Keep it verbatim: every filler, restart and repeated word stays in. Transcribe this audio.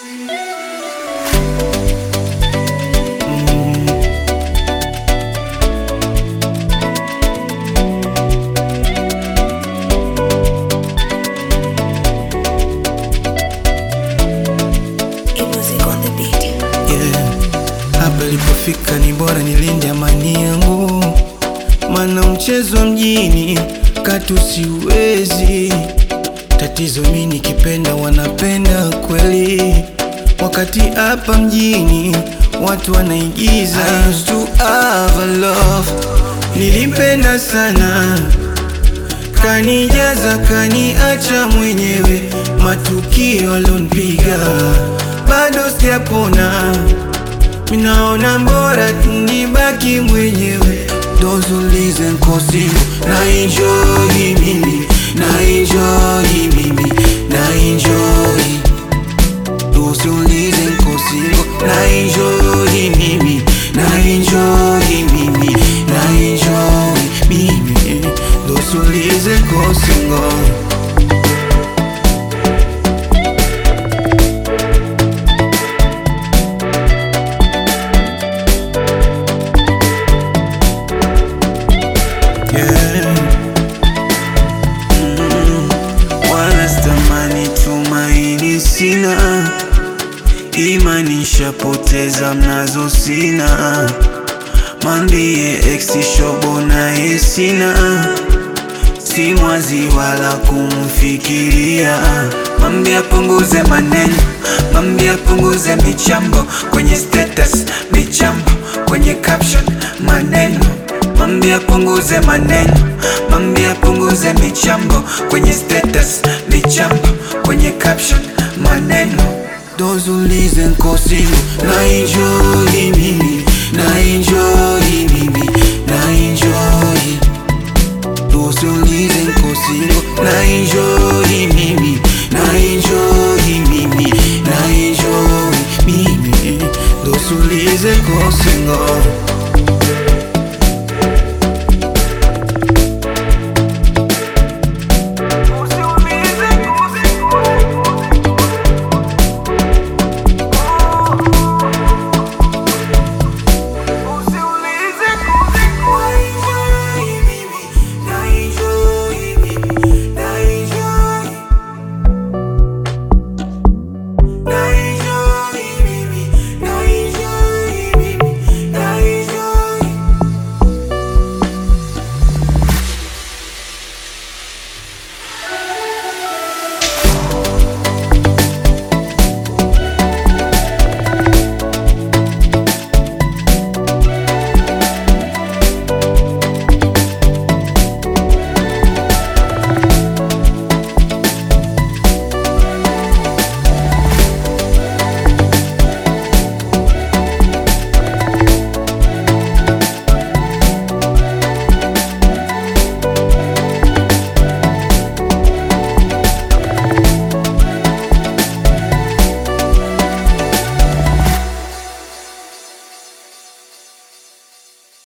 Nilipofika ni bora nilinde amani yangu, mana mchezo mjini katu siwezi. Tatizo mimi nikipenda wanapenda kweli, wakati hapa mjini watu wanaigiza. I used to have a love, nilimpenda sana, kanijaza kaniacha mwenyewe. Matukio alonipiga bado sijapona, minaona mbora nibaki mwenyewe. Those who listen kosi na enjoy mimi, na enjoy mimi, na enjoy. Those who listen kosi na enjoy mimi, na enjoy mimi, na enjoy mimi. Those who listen kosi go. Sina imani, nishapoteza mnazo sina. Mambie ex shobo naye sina, si mwazi wala kumfikiria. Mambie apunguze maneno, mambie apunguze michambo kwenye status, michambo kwenye caption, maneno. Mambie apunguze maneno, mambie apunguze michambo kwenye status, michambo kwenye caption, maneno. Those who listen kosi na enjoy mimi, na enjoy mimi, na enjoy. Those who listen kosi na enjoy mimi, na enjoy mimi, na enjoy mimi. Those who listen kosi